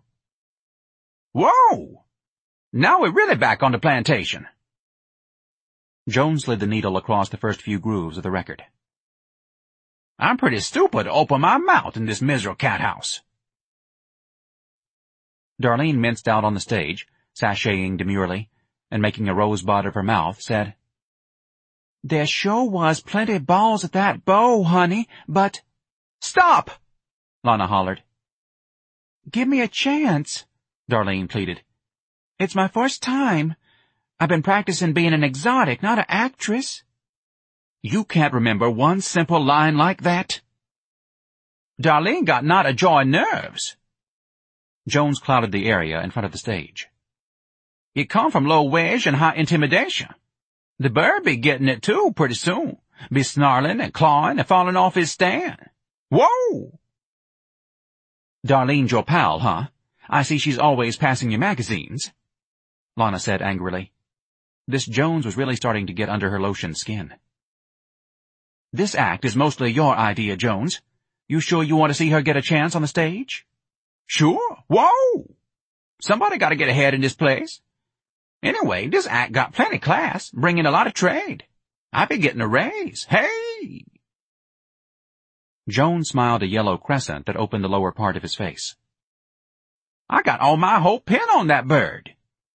"Whoa! Now we're really back on the plantation." Jones slid the needle across the first few grooves of the record. "I'm pretty stupid to open my mouth in this miserable cat house." Darlene minced out on the stage, sashaying demurely, and making a rosebud of her mouth, said, "There sure was plenty balls at that beau, honey, but—" "Stop!" Lana hollered. "Give me a chance," Darlene pleaded. "It's my first time. I've been practicing being an exotic, not an actress. You can't remember one simple line like that? Darlene got not a joy nerves. Jones clouded the area in front of the stage. It come from low wage and high intimidation. The bird be getting it too pretty soon. Be snarling and clawing and falling off his stand. Whoa! Darlene's your pal, huh? I see she's always passing you magazines, Lana said angrily. This Jones was really starting to get under her lotion skin. This act is mostly your idea, Jones. You sure you want to see her get a chance on the stage? Sure. Whoa! Somebody gotta get ahead in this place. Anyway, this act got plenty class, bringing a lot of trade. I be getting a raise. Hey! Jones smiled a yellow crescent that opened the lower part of his face. I got all my hope pinned on that bird.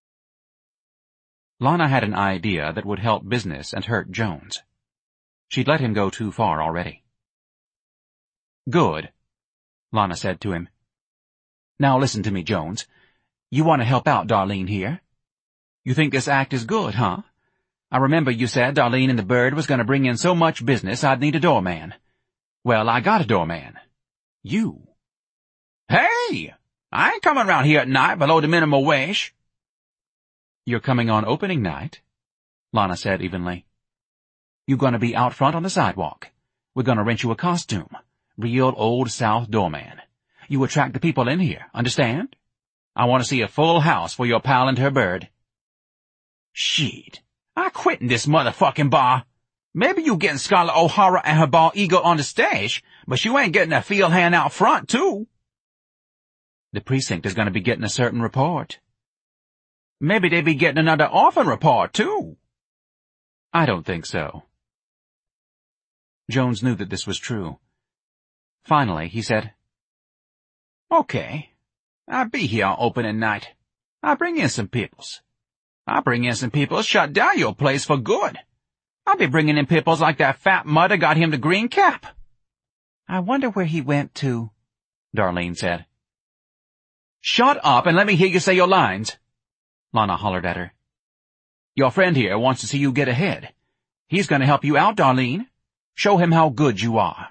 Lana had an idea that would help business and hurt Jones. She'd let him go too far already. Good, Lana said to him. Now listen to me, Jones. You want to help out Darlene here? You think this act is good, huh? I remember you said Darlene and the bird was going to bring in so much business I'd need a doorman. Well, I got a doorman. You. Hey! I ain't coming around here at night below the minimum wage. You're coming on opening night, Lana said evenly. You're going to be out front on the sidewalk. We're going to rent you a costume. Real old South doorman. You attract the people in here, understand? I want to see a full house for your pal and her bird. Shit. I quitting this motherfucking bar. Maybe you getting Scarlett O'Hara and her bald eagle on the stage, but you ain't getting a field hand out front, too. The precinct is going to be getting a certain report. Maybe they be getting another orphan report, too. I don't think so. Jones knew that this was true. Finally, he said, Okay. I'll be here on opening night. I'll bring in some peoples. I'll bring in some people shut down your place for good. I'll be bringing in peoples like that fat mother got him the green cap. I wonder where he went to, Darlene said. Shut up and let me hear you say your lines, Lana hollered at her. Your friend here wants to see you get ahead. He's going to help you out, Darlene. Show him how good you are.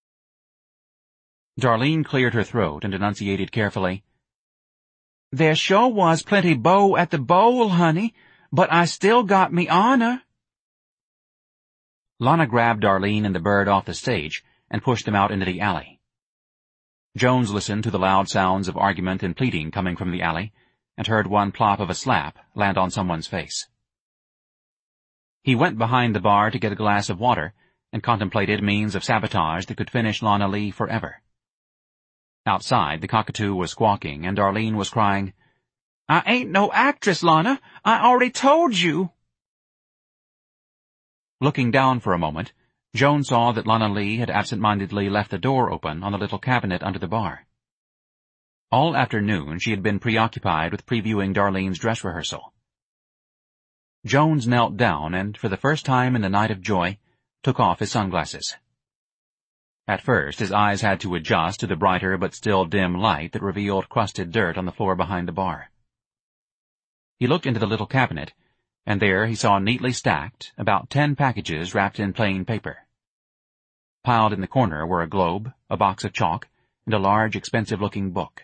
Darlene cleared her throat and enunciated carefully. There sure was plenty beau at the bowl, honey, but I still got me honor. Lana grabbed Darlene and the bird off the stage and pushed them out into the alley. Jones listened to the loud sounds of argument and pleading coming from the alley, and heard one plop of a slap land on someone's face. He went behind the bar to get a glass of water and contemplated means of sabotage that could finish Lana Lee forever. Outside, the cockatoo was squawking, and Darlene was crying, I ain't no actress, Lana. I already told you. Looking down for a moment, Joan saw that Lana Lee had absent-mindedly left the door open on the little cabinet under the bar. All afternoon she had been preoccupied with previewing Darlene's dress rehearsal. Jones knelt down and, for the first time in the night of joy, took off his sunglasses. At first his eyes had to adjust to the brighter but still dim light that revealed crusted dirt on the floor behind the bar. He looked into the little cabinet, and there he saw neatly stacked about ten packages wrapped in plain paper. Piled in the corner were a globe, a box of chalk, and a large, expensive-looking book.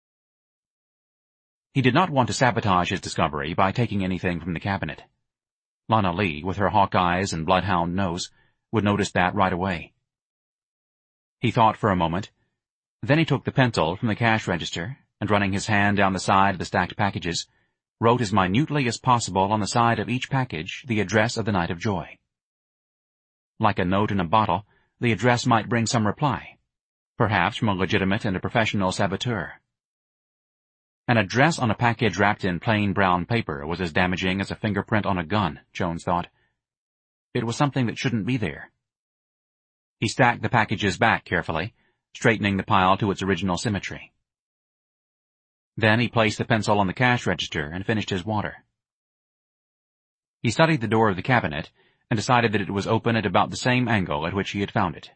He did not want to sabotage his discovery by taking anything from the cabinet. Lana Lee, with her hawk eyes and bloodhound nose, would notice that right away. He thought for a moment. Then he took the pencil from the cash register, and running his hand down the side of the stacked packages, wrote as minutely as possible on the side of each package the address of the Night of Joy. Like a note in a bottle, the address might bring some reply, perhaps from a legitimate and a professional saboteur. An address on a package wrapped in plain brown paper was as damaging as a fingerprint on a gun, Jones thought. It was something that shouldn't be there. He stacked the packages back carefully, straightening the pile to its original symmetry. Then he placed the pencil on the cash register and finished his water. He studied the door of the cabinet and decided that it was open at about the same angle at which he had found it.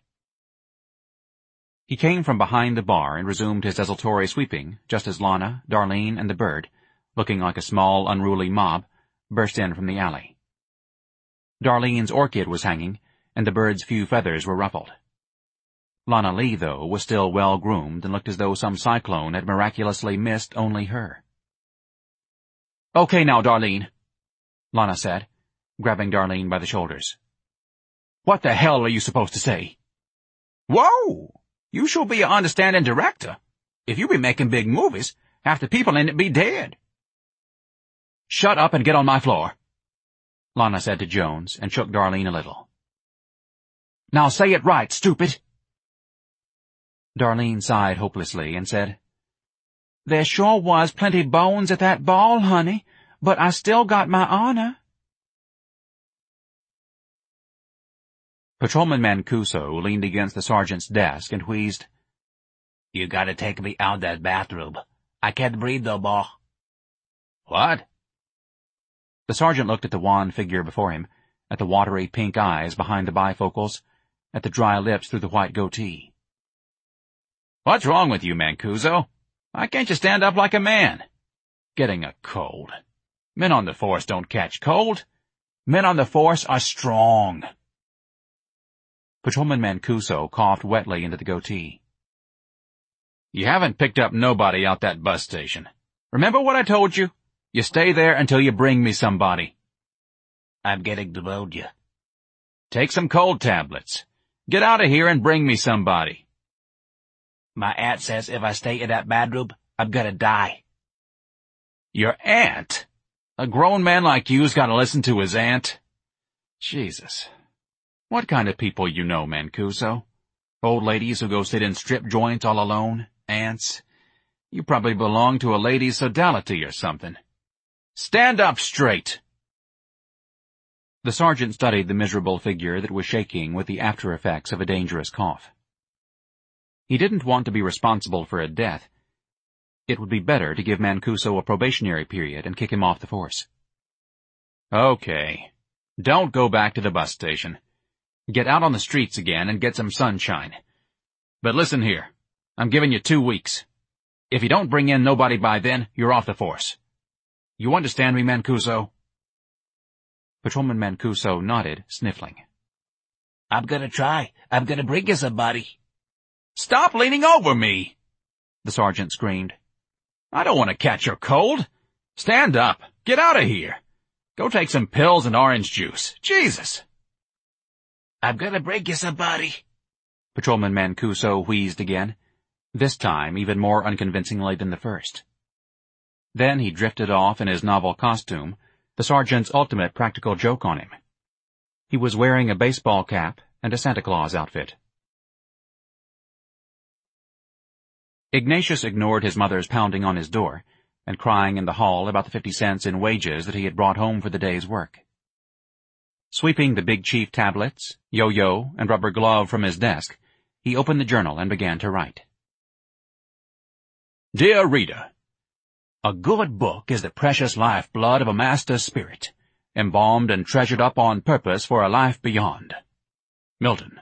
He came from behind the bar and resumed his desultory sweeping just as Lana, Darlene, and the bird, looking like a small, unruly mob, burst in from the alley. Darlene's orchid was hanging, and the bird's few feathers were ruffled. Lana Lee, though, was still well-groomed and looked as though some cyclone had miraculously missed only her. "Okay now, Darlene," Lana said, grabbing Darlene by the shoulders. "What the hell are you supposed to say?" "Whoa! You should be an understanding director. If you be making big movies, half the people in it be dead." "Shut up and get on my floor," Lana said to Jones, and shook Darlene a little. "Now say it right, stupid." Darlene sighed hopelessly and said, "There sure was plenty bones at that ball, honey, but I still got my honor." Patrolman Mancuso leaned against the sergeant's desk and wheezed, "You gotta take me out that bathroom. I can't breathe no more." "What?" The sergeant looked at the wan figure before him, at the watery pink eyes behind the bifocals, at the dry lips through the white goatee. "What's wrong with you, Mancuso? Why can't you stand up like a man? Getting a cold. Men on the force don't catch cold. Men on the force are strong." Patrolman Mancuso coughed wetly into the goatee. "You haven't picked up nobody out that bus station. Remember what I told you? You stay there until you bring me somebody." "I'm getting pneumonia." "Take some cold tablets. Get out of here and bring me somebody." "My aunt says if I stay in that bedroom, I'm gonna die." "Your aunt? A grown man like you's gotta listen to his aunt? Jesus. What kind of people you know, Mancuso? Old ladies who go sit in strip joints all alone? Aunts? You probably belong to a ladies' sodality or something. Stand up straight!" The sergeant studied the miserable figure that was shaking with the after-effects of a dangerous cough. He didn't want to be responsible for a death. It would be better to give Mancuso a probationary period and kick him off the force. "Okay. Don't go back to the bus station. Get out on the streets again and get some sunshine. But listen here, I'm giving you two weeks. If you don't bring in nobody by then, you're off the force. You understand me, Mancuso?" Patrolman Mancuso nodded, sniffling. "I'm gonna try. I'm gonna bring you somebody." "Stop leaning over me!" the sergeant screamed. "I don't want to catch your cold. Stand up. Get out of here. Go take some pills and orange juice. Jesus!" "I'm gonna bring you somebody." Patrolman Mancuso wheezed again, this time even more unconvincingly than the first. Then he drifted off in his novel costume, the sergeant's ultimate practical joke on him. He was wearing a baseball cap and a Santa Claus outfit. Ignatius ignored his mother's pounding on his door and crying in the hall about the fifty cents in wages that he had brought home for the day's work. Sweeping the Big Chief tablets, yo-yo, and rubber glove from his desk, he opened the journal and began to write. "Dear Reader, a good book is the precious life-blood of a master spirit, embalmed and treasured up on purpose for a life beyond. Milton."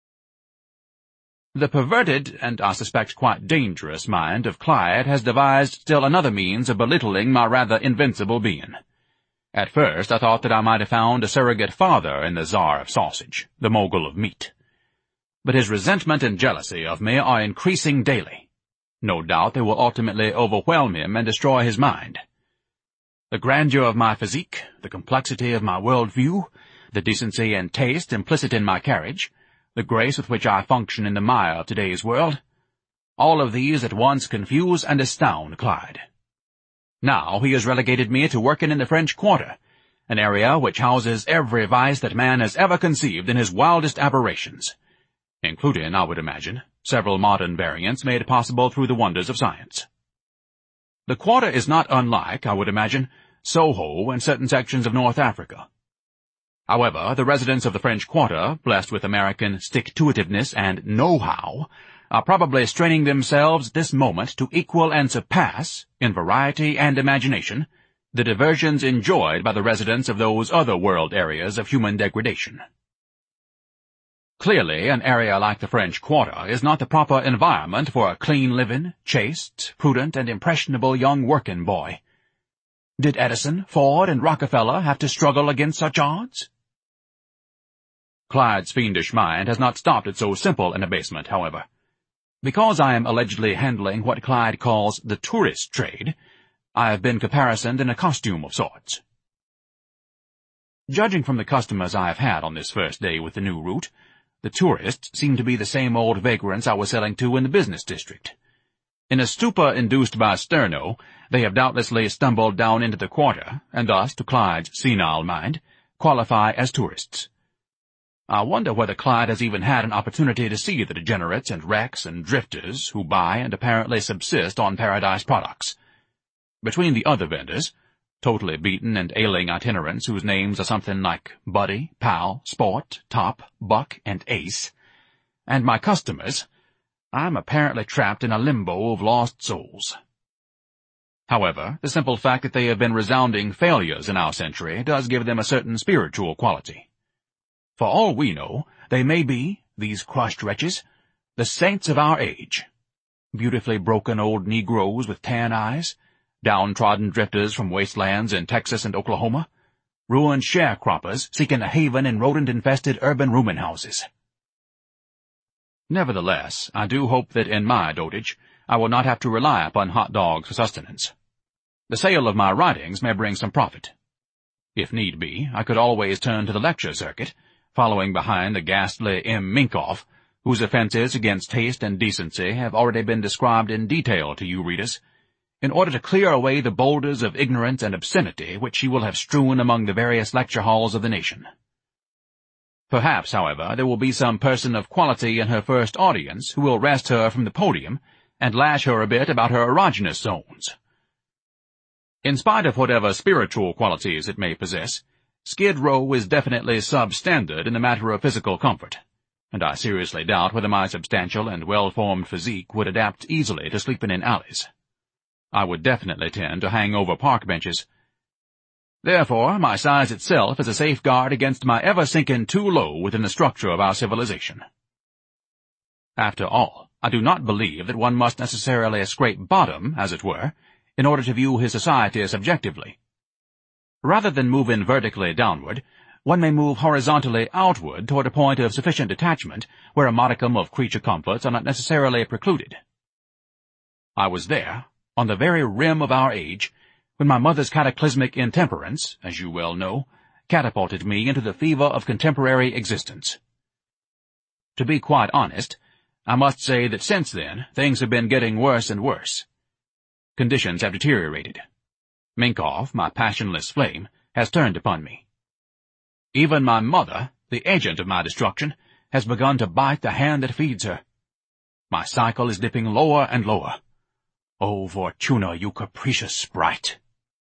The perverted, and I suspect quite dangerous, mind of Clyde has devised still another means of belittling my rather invincible being. At first I thought that I might have found a surrogate father in the Tsar of Sausage, the mogul of meat. But his resentment and jealousy of me are increasing daily. No doubt they will ultimately overwhelm him and destroy his mind. The grandeur of my physique, the complexity of my world-view, the decency and taste implicit in my carriage, the grace with which I function in the mire of today's world, all of these at once confuse and astound Clyde. Now he has relegated me to working in the French Quarter, an area which houses every vice that man has ever conceived in his wildest aberrations, including, I would imagine, several modern variants made possible through the wonders of science. The Quarter is not unlike, I would imagine, Soho and certain sections of North Africa. However, the residents of the French Quarter, blessed with American stick-to-itiveness and know-how, are probably straining themselves at this moment to equal and surpass, in variety and imagination, the diversions enjoyed by the residents of those other world areas of human degradation. Clearly, an area like the French Quarter is not the proper environment for a clean-living, chaste, prudent, and impressionable young working boy. Did Edison, Ford, and Rockefeller have to struggle against such odds? Clyde's fiendish mind has not stopped at so simple an abasement, however. Because I am allegedly handling what Clyde calls the tourist trade, I have been caparisoned in a costume of sorts. Judging from the customers I have had on this first day with the new route, the tourists seem to be the same old vagrants I was selling to in the business district. In a stupor induced by sterno, they have doubtlessly stumbled down into the quarter, and thus, to Clyde's senile mind, qualify as tourists. I wonder whether Clyde has even had an opportunity to see the degenerates and wrecks and drifters who buy and apparently subsist on Paradise products. Between the other vendors, totally beaten and ailing itinerants whose names are something like Buddy, Pal, Sport, Top, Buck, and Ace, and my customers, I'm apparently trapped in a limbo of lost souls. However, the simple fact that they have been resounding failures in our century does give them a certain spiritual quality. For all we know, they may be, these crushed wretches, the saints of our age, beautifully broken old Negroes with tan eyes, downtrodden drifters from wastelands in Texas and Oklahoma, ruined sharecroppers seeking a haven in rodent-infested urban rooming houses. Nevertheless, I do hope that in my dotage I will not have to rely upon hot dogs for sustenance. The sale of my writings may bring some profit. If need be, I could always turn to the lecture circuit, following behind the ghastly M. Minkoff, whose offenses against taste and decency have already been described in detail to you readers, in order to clear away the boulders of ignorance and obscenity which she will have strewn among the various lecture halls of the nation. Perhaps, however, there will be some person of quality in her first audience who will wrest her from the podium and lash her a bit about her erogenous zones. In spite of whatever spiritual qualities it may possess, Skid Row is definitely substandard in the matter of physical comfort, and I seriously doubt whether my substantial and well-formed physique would adapt easily to sleeping in alleys. I would definitely tend to hang over park benches. Therefore, my size itself is a safeguard against my ever sinking too low within the structure of our civilization. After all, I do not believe that one must necessarily scrape bottom, as it were, in order to view his society subjectively. Rather than moving vertically downward, one may move horizontally outward toward a point of sufficient detachment where a modicum of creature comforts are not necessarily precluded. I was there, on the very rim of our age, when my mother's cataclysmic intemperance, as you well know, catapulted me into the fever of contemporary existence. To be quite honest, I must say that since then things have been getting worse and worse. Conditions have deteriorated. Minkoff, my passionless flame, has turned upon me. Even my mother, the agent of my destruction, has begun to bite the hand that feeds her. My cycle is dipping lower and lower. Oh, Fortuna, you capricious sprite!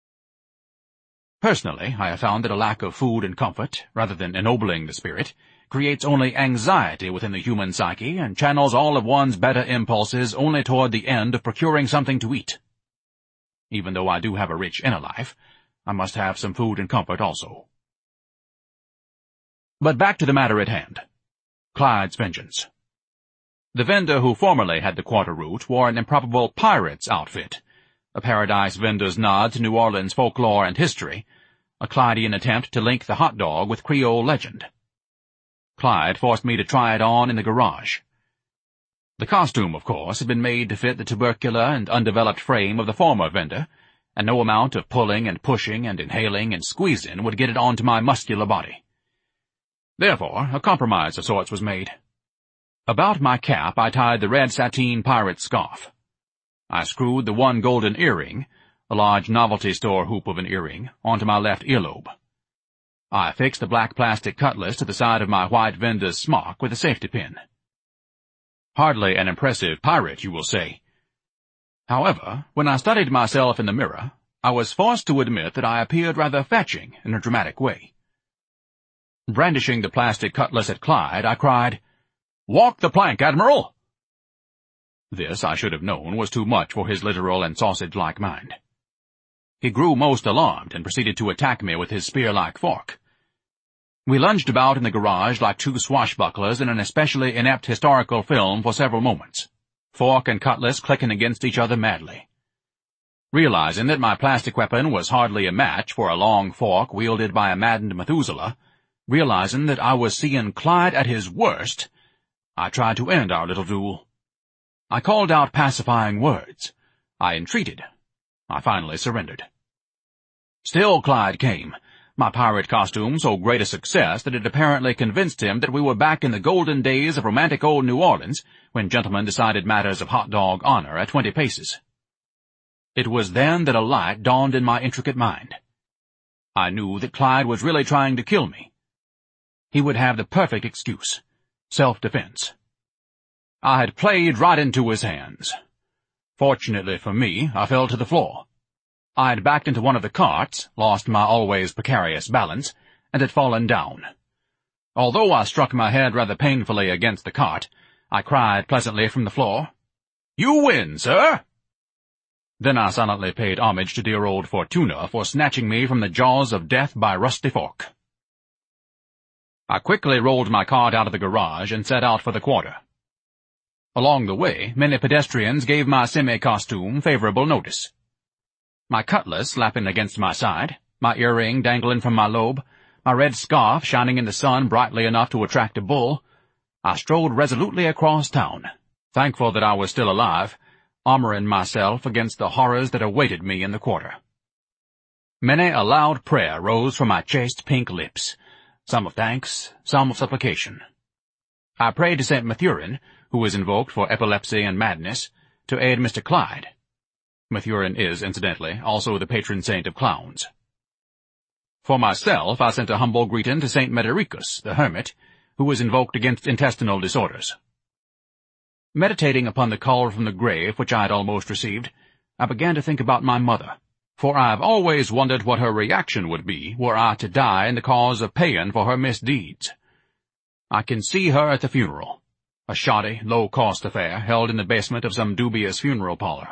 Personally, I have found that a lack of food and comfort, rather than ennobling the spirit, creates only anxiety within the human psyche and channels all of one's better impulses only toward the end of procuring something to eat. Even though I do have a rich inner life, I must have some food and comfort also. But back to the matter at hand. Clyde's vengeance. The vendor who formerly had the quarter route wore an improbable pirate's outfit, a Paradise vendor's nod to New Orleans folklore and history, a Clydean attempt to link the hot dog with Creole legend. Clyde forced me to try it on in the garage. The costume, of course, had been made to fit the tubercular and undeveloped frame of the former vendor, and no amount of pulling and pushing and inhaling and squeezing would get it onto my muscular body. Therefore, a compromise of sorts was made. About my cap I tied the red sateen pirate scarf. I screwed the one golden earring, a large novelty store hoop of an earring, onto my left earlobe. I fixed the black plastic cutlass to the side of my white vendor's smock with a safety pin. Hardly an impressive pirate, you will say. However, when I studied myself in the mirror, I was forced to admit that I appeared rather fetching in a dramatic way. Brandishing the plastic cutlass at Clyde, I cried, "Walk the plank, Admiral!" This, I should have known, was too much for his literal and sausage-like mind. He grew most alarmed and proceeded to attack me with his spear-like fork. We lunged about in the garage like two swashbucklers in an especially inept historical film for several moments, fork and cutlass clicking against each other madly. Realizing that my plastic weapon was hardly a match for a long fork wielded by a maddened Methuselah, realizing that I was seeing Clyde at his worst, I tried to end our little duel. I called out pacifying words. I entreated. I finally surrendered. Still Clyde came, my pirate costume so great a success that it apparently convinced him that we were back in the golden days of romantic old New Orleans, when gentlemen decided matters of hot dog honor at twenty paces. It was then that a light dawned in my intricate mind. I knew that Clyde was really trying to kill me. He would have the perfect excuse, self-defense. I had played right into his hands. Fortunately for me, I fell to the floor. I had backed into one of the carts, lost my always precarious balance, and had fallen down. Although I struck my head rather painfully against the cart, I cried pleasantly from the floor, "You win, sir!" Then I silently paid homage to dear old Fortuna for snatching me from the jaws of death by rusty fork. I quickly rolled my cart out of the garage and set out for the quarter. Along the way, many pedestrians gave my semi-costume favorable notice. My cutlass lapping against my side, my earring dangling from my lobe, my red scarf shining in the sun brightly enough to attract a bull, I strode resolutely across town, thankful that I was still alive, armoring myself against the horrors that awaited me in the quarter. Many a loud prayer rose from my chaste pink lips, some of thanks, some of supplication. I prayed to Saint Mathurin, who was invoked for epilepsy and madness, to aid Mister Clyde. Mathurin is, incidentally, also the patron saint of clowns. For myself, I sent a humble greeting to Saint Medoricus, the hermit, who was invoked against intestinal disorders. Meditating upon the call from the grave which I had almost received, I began to think about my mother, for I have always wondered what her reaction would be were I to die in the cause of paying for her misdeeds. I can see her at the funeral, a shoddy, low-cost affair held in the basement of some dubious funeral parlor.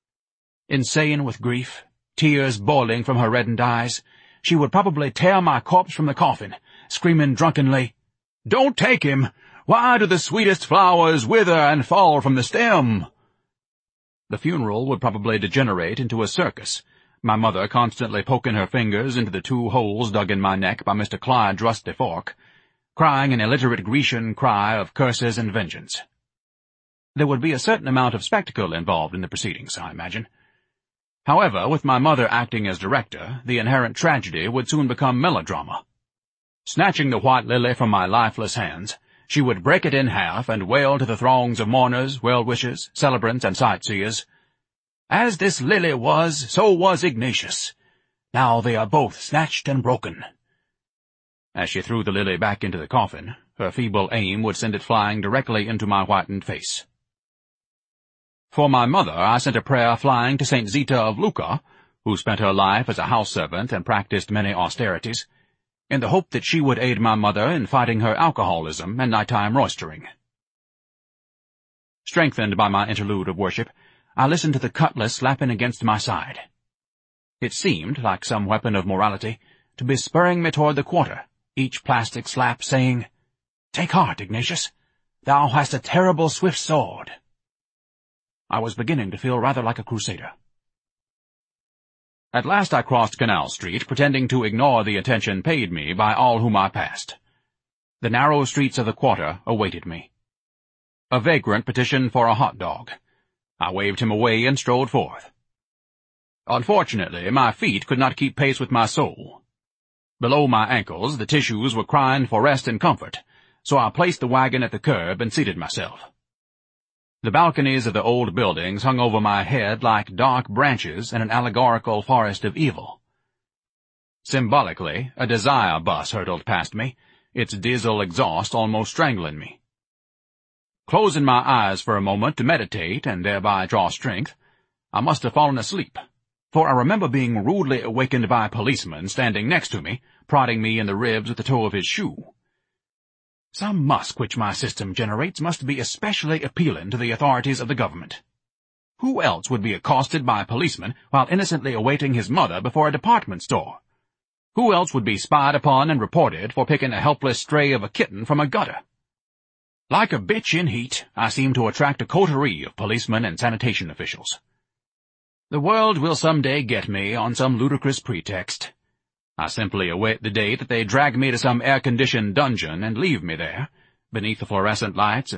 Insane with grief, tears boiling from her reddened eyes, she would probably tear my corpse from the coffin, screaming drunkenly, "Don't take him! Why do the sweetest flowers wither and fall from the stem?" The funeral would probably degenerate into a circus, my mother constantly poking her fingers into the two holes dug in my neck by Mister Clyde's rusty fork, crying an illiterate Grecian cry of curses and vengeance. There would be a certain amount of spectacle involved in the proceedings, I imagine. However, with my mother acting as director, the inherent tragedy would soon become melodrama. Snatching the white lily from my lifeless hands, she would break it in half and wail to the throngs of mourners, well-wishers, celebrants, and sightseers, "As this lily was, so was Ignatius. Now they are both snatched and broken." As she threw the lily back into the coffin, her feeble aim would send it flying directly into my whitened face. For my mother, I sent a prayer flying to Saint Zita of Lucca, who spent her life as a house-servant and practiced many austerities, in the hope that she would aid my mother in fighting her alcoholism and nighttime roistering. Strengthened by my interlude of worship, I listened to the cutlass slapping against my side. It seemed, like some weapon of morality, to be spurring me toward the quarter, each plastic slap saying, "Take heart, Ignatius. Thou hast a terrible swift sword." I was beginning to feel rather like a crusader. At last I crossed Canal Street, pretending to ignore the attention paid me by all whom I passed. The narrow streets of the quarter awaited me. A vagrant petitioned for a hot dog. I waved him away and strode forth. Unfortunately, my feet could not keep pace with my soul. Below my ankles, the tissues were crying for rest and comfort, so I placed the wagon at the curb and seated myself. The balconies of the old buildings hung over my head like dark branches in an allegorical forest of evil. Symbolically, a Desire bus hurtled past me, its diesel exhaust almost strangling me. Closing my eyes for a moment to meditate and thereby draw strength, I must have fallen asleep, for I remember being rudely awakened by a policeman standing next to me, prodding me in the ribs with the toe of his shoe. Some musk which my system generates must be especially appealing to the authorities of the government. Who else would be accosted by a policeman while innocently awaiting his mother before a department store? Who else would be spied upon and reported for picking a helpless stray of a kitten from a gutter? Like a bitch in heat, I seemed to attract a coterie of policemen and sanitation officials. The world will some day get me on some ludicrous pretext. I simply await the day that they drag me to some air-conditioned dungeon and leave me there, beneath the fluorescent lights